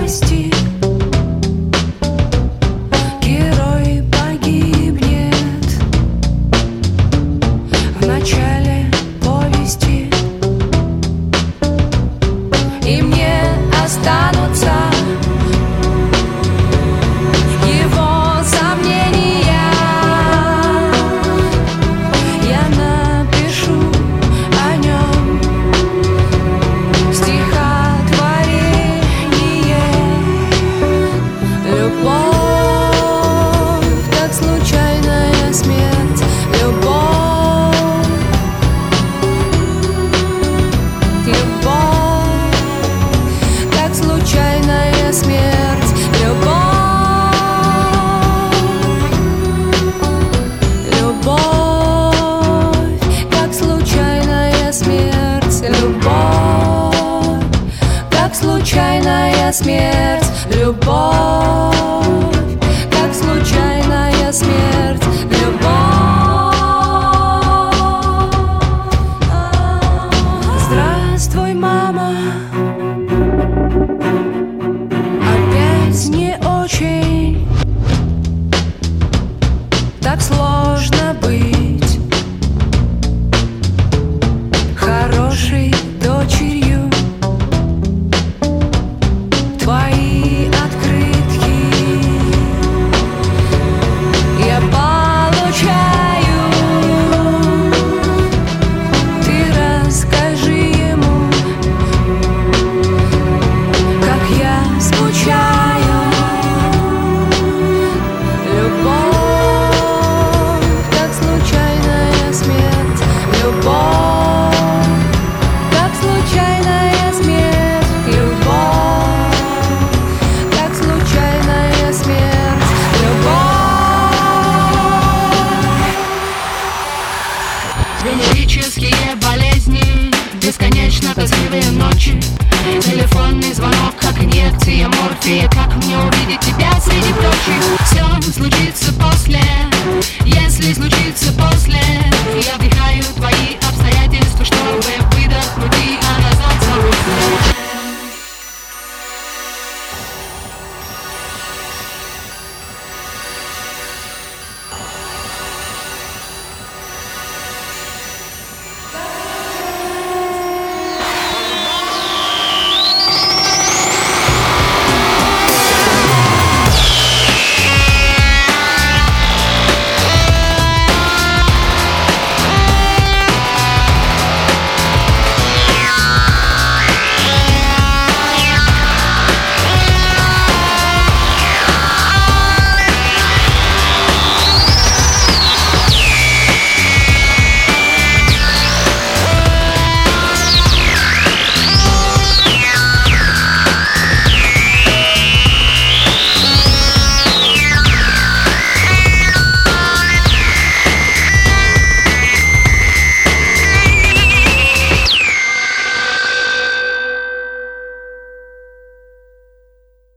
повести. Герой погибнет в начале повести, и мне останутся его сомнения. Я напишу о нем стихотворение. Любовь, как случайная смерть. Любовь, любовь, как случайная смерть. Любовь, как случайная смерть. Любовь, как случайная смерть. Любовь, как случайная смерть. Здравствуй, мама. Опять не очень. Так сложно быть хорошей дочерью. Твои открытки я получаю. Ты расскажи ему, как я скучаю. Любовь, как случайная смерть. Любовь, как случайная смерть. Любовь, как случайная смерть. Любовь. Венерические болезни, бесконечно тоскливые ночи, телефонный звонок, как инъекция морфия. Как мне увидеть тебя среди прочих? Все случится после, если случится после. Я вдыхаю